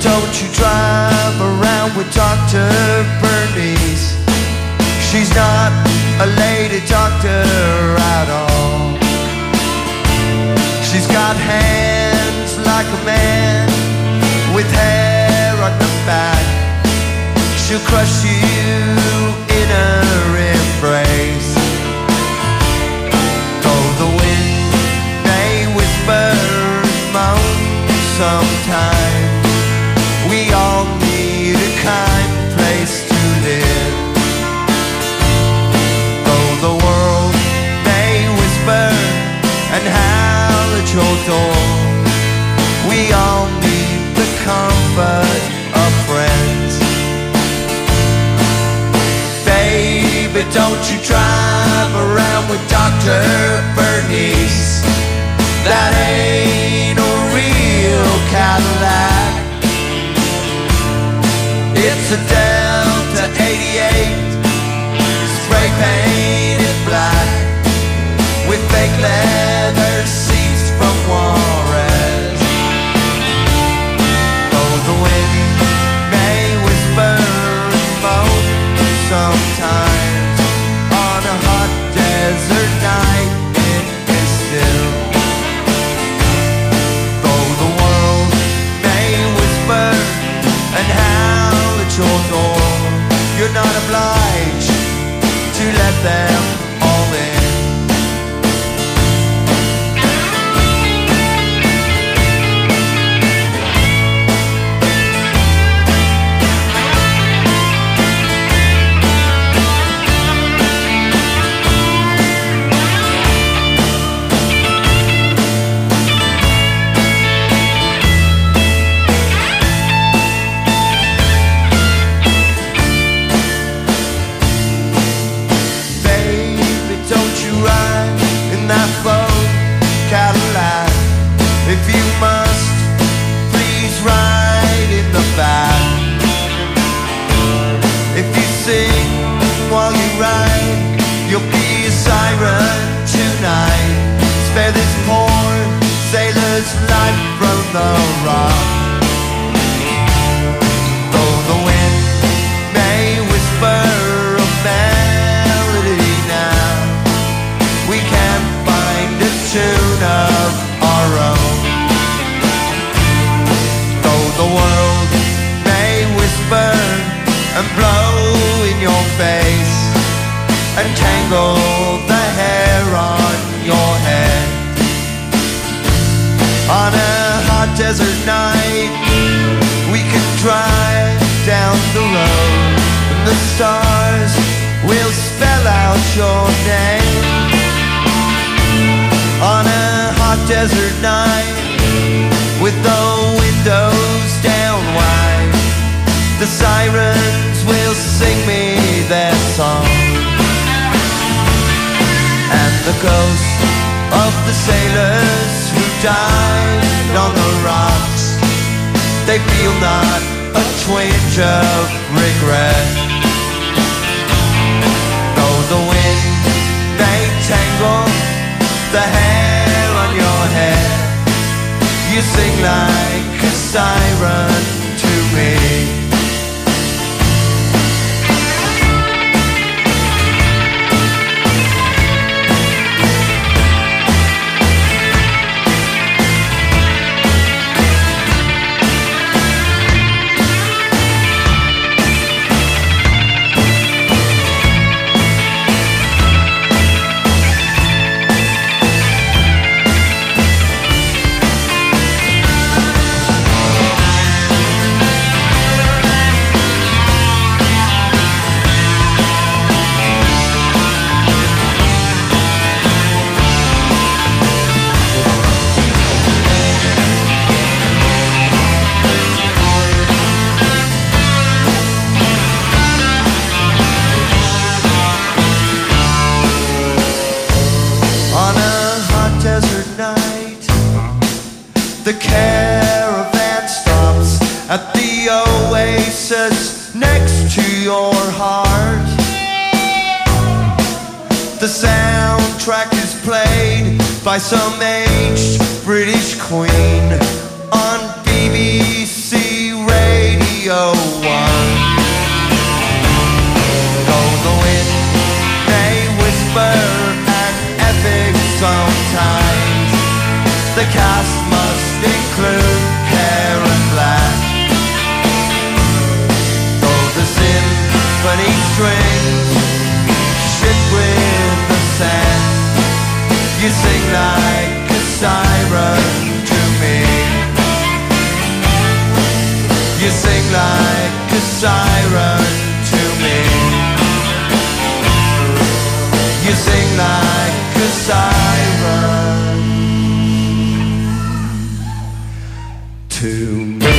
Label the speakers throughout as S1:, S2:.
S1: don't you drive around with Dr. Bernice. She's not a lady doctor at all. She's got hands like a man with hair on the back. She'll crush you in her embrace. Though the wind may whisper and moan sometimes, we all need a kind place to live. Though the world may whisper and howl at your door, we all need the comfort of friends. Baby, don't you drive around with Dr. Bernice. That ain't a real Cadillac. It's a Delta 88, spray painted black, with fake leather seats from Juarez. Though the wind may whisper and moan sometimes, on a hot desert night it is still. Though the world may whisper and howl at your door, you're not obliged to let them all in. Cadillac, if you must, please ride in the back. If you sing while you ride, you'll be a siren tonight. Spare this poor sailor's life from the rock. Though the wind may whisper a melody now, we can't find a tune of our own. Though the world may whisper and blow in your face and tangle the hair on your head, on a hot desert night we can drive down the road, and the stars will spell out your name. On a hot desert night, with the windows down wide, the sirens will sing me their song. And the ghosts of the sailors who died on the rocks, they feel not a twinge of regret. Though the wind may tangle the hair on your head, you sing like a siren to me. The caravan stops at the oasis next to your heart. The soundtrack is played by some aged British queen on BBC Radio. Radio 1. Go the wind, they whisper an epic sometimes. The cast must include Karen Black. Go the symphony strings, shit with the sand. You sing like a siren to me. You sing like a siren to me. You sing like a siren to me.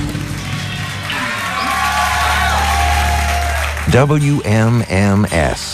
S2: WMMS